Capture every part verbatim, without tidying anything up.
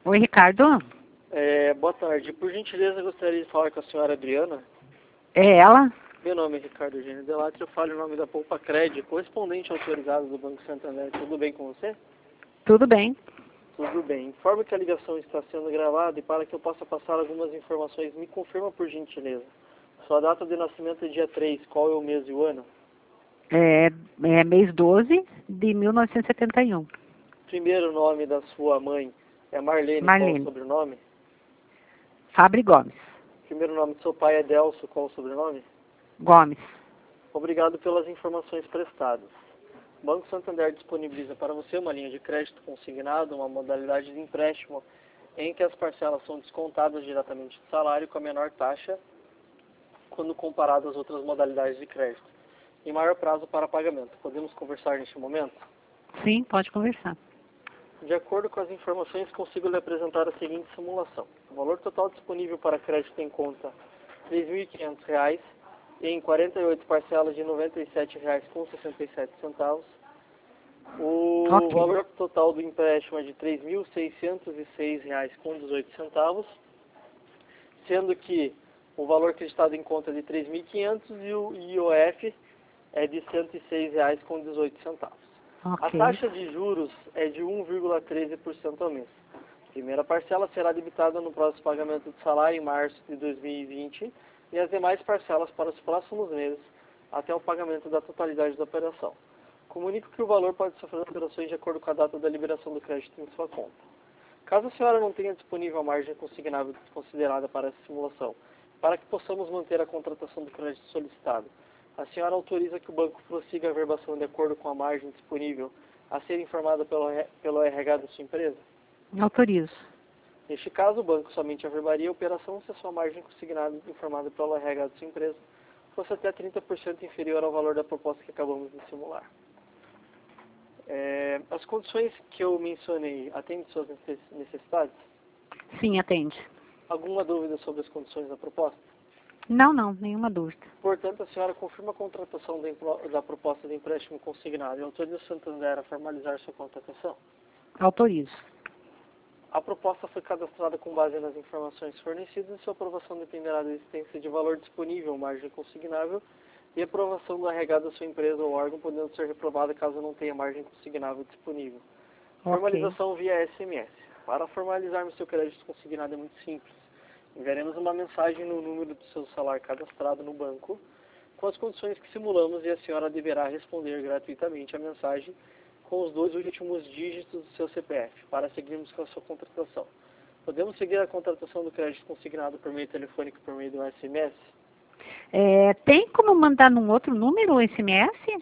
Oi, Ricardo. É, boa tarde. Por gentileza, eu gostaria de falar com a senhora Adriana. É ela? Meu nome é Ricardo Eugênio Delatri, eu falo em nome da Poupa Cred, correspondente autorizado do Banco Santander. Tudo bem com você? Tudo bem. Tudo bem. Informe que a ligação está sendo gravada e para que eu possa passar algumas informações, me confirma por gentileza. Sua data de nascimento é dia três, qual é o mês e o ano? É, é mês doze de mil novecentos e setenta e um. Primeiro nome da sua mãe é Marlene, qual é o Marlene. sobrenome? Fabre Gomes. Primeiro nome do seu pai é Delso, qual é o sobrenome? Gomes. Obrigado pelas informações prestadas. O Banco Santander disponibiliza para você uma linha de crédito consignado, uma modalidade de empréstimo em que as parcelas são descontadas diretamente do salário com a menor taxa quando comparado às outras modalidades de crédito, em maior prazo para pagamento. Podemos conversar neste momento? Sim, pode conversar. De acordo com as informações, consigo lhe apresentar a seguinte simulação. O valor total disponível para crédito em conta três mil e quinhentos reais em quarenta e oito parcelas de noventa e sete reais com sessenta e sete centavos. O Ok. valor total do empréstimo é de três mil seiscentos e seis reais com dezoito centavos, sendo que o valor acreditado em conta é de três mil e quinhentos e o I O F é de cento e seis reais com dezoito centavos. A Ok. taxa de juros é de um vírgula treze por cento ao mês. A primeira parcela será debitada no próximo pagamento do salário em março de dois mil e vinte e as demais parcelas para os próximos meses até o pagamento da totalidade da operação. Comunico que o valor pode sofrer alterações de acordo com a data da liberação do crédito em sua conta. Caso a senhora não tenha disponível a margem consignável considerada para essa simulação, para que possamos manter a contratação do crédito solicitado, a senhora autoriza que o banco prossiga a verbação de acordo com a margem disponível a ser informada pelo, pelo R H da sua empresa? Autorizo. Neste caso, o banco somente averbaria a operação se a sua margem consignada informada pelo R H da sua empresa fosse até trinta por cento inferior ao valor da proposta que acabamos de simular. É, as condições que eu mencionei atendem suas necessidades? Sim, atende. Alguma dúvida sobre as condições da proposta? Não, não, nenhuma dúvida. Portanto, a senhora confirma a contratação da, da proposta de empréstimo consignado e autoriza o Santander a formalizar sua contratação? Autorizo. A proposta foi cadastrada com base nas informações fornecidas e sua aprovação dependerá da existência de valor disponível, margem consignável e aprovação do R H da sua empresa ou órgão, podendo ser reprovada caso não tenha margem consignável disponível. Ok. Formalização via S M S. Para formalizarmos seu crédito consignado é muito simples. Enviaremos uma mensagem no número do seu salário cadastrado no banco com as condições que simulamos e a senhora deverá responder gratuitamente a mensagem com os dois últimos dígitos do seu C P F para seguirmos com a sua contratação. Podemos seguir a contratação do crédito consignado por meio telefônico por meio do S M S? É, tem como mandar num outro número o S M S?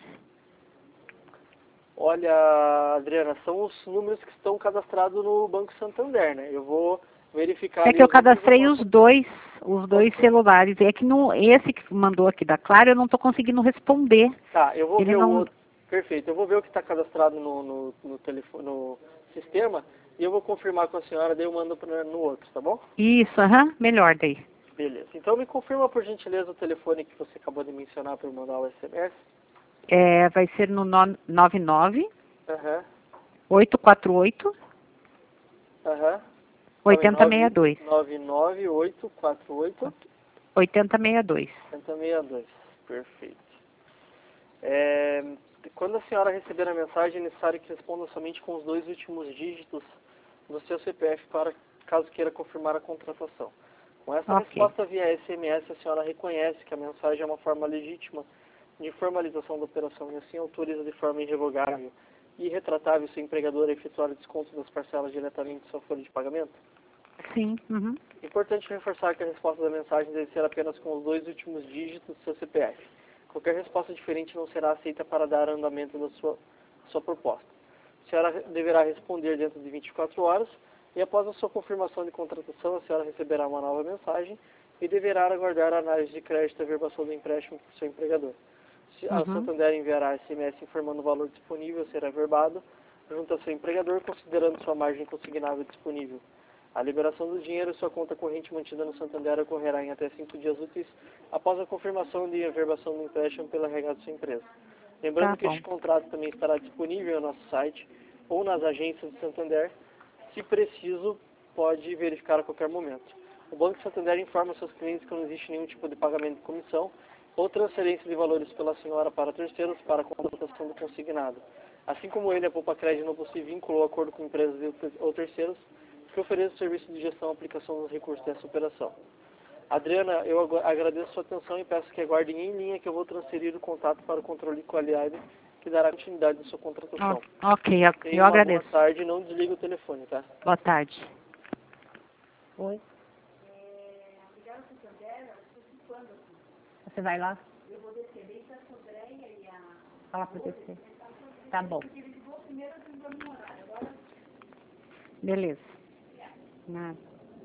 Olha, Adriana, são os números que estão cadastrados no Banco Santander, né? Eu vou verificar É ali que eu os números cadastrei do os nosso... dois, os dois celulares. É que no, esse que mandou aqui da Claro, eu não estou conseguindo responder. Tá, eu vou Ele ver o não... outro. Perfeito, eu vou ver o que está cadastrado no, no, no, telefone, no sistema e eu vou confirmar com a senhora, daí eu mando pra, no outro, tá bom? Isso, aham, melhor daí. Beleza. Então me confirma por gentileza o telefone que você acabou de mencionar para eu mandar o S M S. É, vai ser no nove nove Aham, oito quatro oito aham. oito zero seis dois. nove nove oito quatro oito oito zero seis dois. oito zero seis dois. Perfeito. É, quando a senhora receber a mensagem, é necessário que responda somente com os dois últimos dígitos do seu C P F para caso queira confirmar a contratação. Com essa Ok. resposta via S M S, a senhora reconhece que a mensagem é uma forma legítima de formalização da operação e assim autoriza de forma irrevogável e irretratável seu empregador a efetuar o desconto das parcelas diretamente de sua folha de pagamento? Sim, uhum. Importante reforçar que a resposta da mensagem deve ser apenas com os dois últimos dígitos do seu C P F. Qualquer resposta diferente não será aceita para dar andamento da sua, sua proposta. A senhora deverá responder dentro de vinte e quatro horas e após a sua confirmação de contratação, a senhora receberá uma nova mensagem e deverá aguardar a análise de crédito e a verbação do empréstimo por seu empregador. A Uhum. Santander enviará S M S informando o valor disponível a ser averbado junto ao seu empregador, considerando sua margem consignável disponível. A liberação do dinheiro em sua conta corrente mantida no Santander ocorrerá em até cinco dias úteis após a confirmação de averbação do empréstimo pela R H de sua empresa. Lembrando Tá que bom. este contrato também estará disponível no nosso site ou nas agências de Santander. Se preciso, pode verificar a qualquer momento. O Banco Santander informa seus clientes que não existe nenhum tipo de pagamento de comissão ou transferência de valores pela senhora para terceiros para a contratação do consignado. Assim como ele, a Poupa Crédito não possui vínculo ou acordo com empresas ou terceiros que ofereçam serviço de gestão e aplicação dos recursos dessa operação. Adriana, eu agradeço a sua atenção e peço que aguardem em linha que eu vou transferir o contato para o controle de qualidade que dará continuidade à sua contratação. Ok, eu, Tenha eu uma agradeço. Boa tarde, não desliga o telefone, tá? Boa tarde. Oi. Você vai lá? Eu vou descer, deixa a Andréia e a... Fala para descer. Tá bom. Beleza. Nada.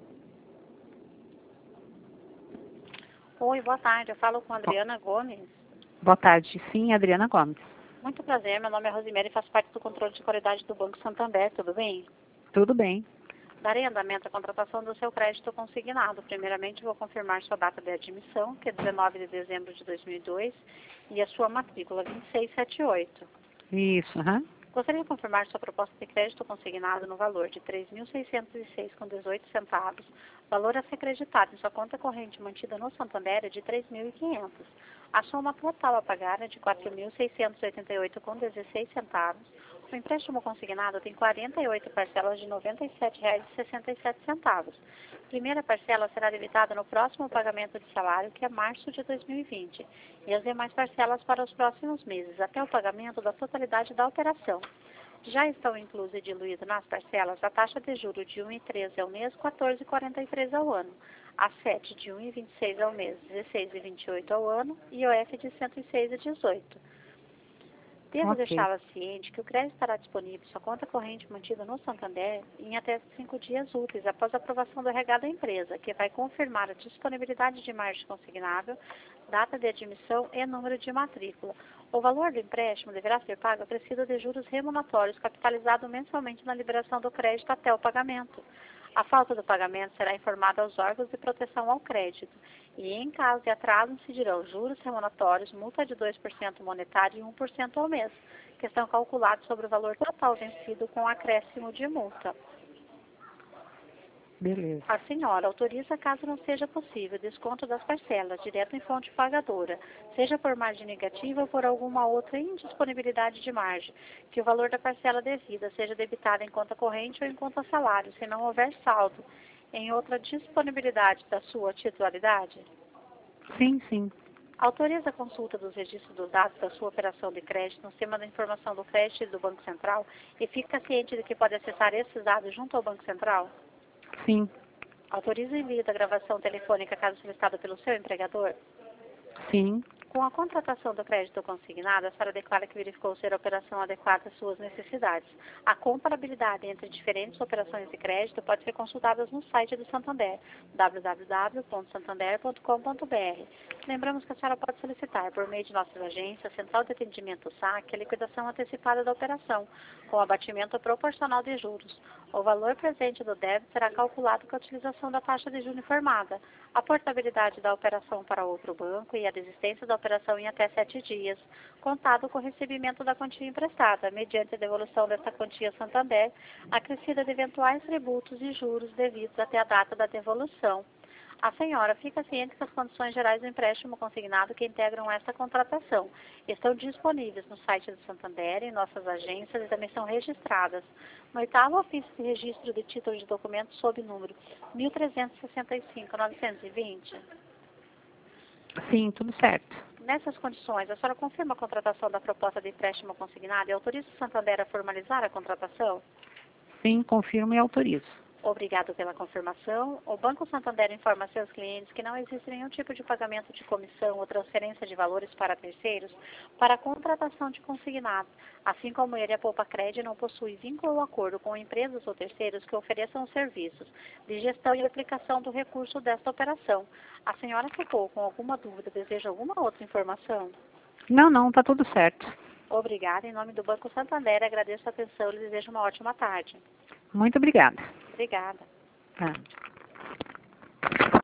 Oi, boa tarde. Eu falo com a Adriana Gomes. Boa tarde. Sim, Adriana Gomes. Muito prazer. Meu nome é Rosemary e faço parte do controle de qualidade do Banco Santander. Tudo bem? Tudo bem. Darei andamento à contratação do seu crédito consignado. Primeiramente, vou confirmar sua data de admissão, que é dezenove de dezembro de dois mil e dois, e a sua matrícula vinte e seis setenta e oito. Isso, aham. Gostaria de confirmar sua proposta de crédito consignado no valor de três mil seiscentos e seis reais e dezoito centavos. Valor a ser creditado em sua conta corrente mantida no Santander é de três mil e quinhentos reais. A soma total a pagar é de quatro mil seiscentos e oitenta e oito reais e dezesseis centavos. O empréstimo consignado tem quarenta e oito parcelas de noventa e sete reais e sessenta e sete centavos. A primeira parcela será debitada no próximo pagamento de salário, que é março de dois mil e vinte, e as demais parcelas para os próximos meses, até o pagamento da totalidade da operação. Já estão inclusas e diluídas nas parcelas a taxa de juros de um vírgula treze ao mês, quatorze vírgula quarenta e três ao ano, a sete de um vírgula vinte e seis ao mês, dezesseis vírgula vinte e oito ao ano e o F de cento e seis vírgula dezoito. Devo Ok. deixá-la ciente que o crédito estará disponível em sua conta corrente mantida no Santander em até cinco dias úteis após a aprovação do R H da empresa, que vai confirmar a disponibilidade de margem consignável, data de admissão e número de matrícula. O valor do empréstimo deverá ser pago acrescido de juros remuneratórios capitalizado mensalmente na liberação do crédito até o pagamento. A falta do pagamento será informada aos órgãos de proteção ao crédito e, em caso de atraso, incidirão juros remuneratórios, multa de dois por cento monetário e um por cento ao mês, que estão calculados sobre o valor total vencido com acréscimo de multa. Beleza. A senhora autoriza, caso não seja possível, desconto das parcelas, direto em fonte pagadora, seja por margem negativa ou por alguma outra indisponibilidade de margem, que o valor da parcela devida seja debitado em conta corrente ou em conta salário, se não houver saldo, em outra disponibilidade da sua titularidade? Sim, sim. Autoriza a consulta dos registros dos dados da sua operação de crédito no sistema da informação do crédito e do Banco Central e fica ciente de que pode acessar esses dados junto ao Banco Central? Sim. Autoriza o envio da gravação telefônica caso solicitada pelo seu empregador? Sim. Com a contratação do crédito consignado, a senhora declara que verificou ser a operação adequada às suas necessidades. A comparabilidade entre diferentes operações de crédito pode ser consultada no site do Santander, w w w ponto santander ponto com ponto b r. Lembramos que a senhora pode solicitar, por meio de nossas agências, Central de Atendimento S A C, a liquidação antecipada da operação, com abatimento proporcional de juros. O valor presente do débito será calculado com a utilização da taxa de juros informada, a portabilidade da operação para outro banco e a desistência da operação em até sete dias, contado com o recebimento da quantia emprestada, mediante a devolução desta quantia Santander, acrescida de eventuais tributos e juros devidos até a data da devolução. A senhora fica ciente que as condições gerais do empréstimo consignado que integram esta contratação estão disponíveis no site do Santander, em nossas agências e também são registradas no oitavo ofício de registro de título de documento sob número mil trezentos e sessenta e cinco, novecentos e vinte. Sim, tudo certo. Nessas condições, a senhora confirma a contratação da proposta de empréstimo consignado e autoriza o Santander a formalizar a contratação? Sim, confirmo e autorizo. Obrigado pela confirmação. O Banco Santander informa a seus clientes que não existe nenhum tipo de pagamento de comissão ou transferência de valores para terceiros para a contratação de consignados, assim como ele, a Poupa Crédito, não possui vínculo ou acordo com empresas ou terceiros que ofereçam serviços de gestão e aplicação do recurso desta operação. A senhora ficou com alguma dúvida, deseja alguma outra informação? Não, não, tá tudo certo. Obrigada. Em nome do Banco Santander, agradeço a atenção e lhe desejo uma ótima tarde. Muito obrigada. Obrigada. Tá.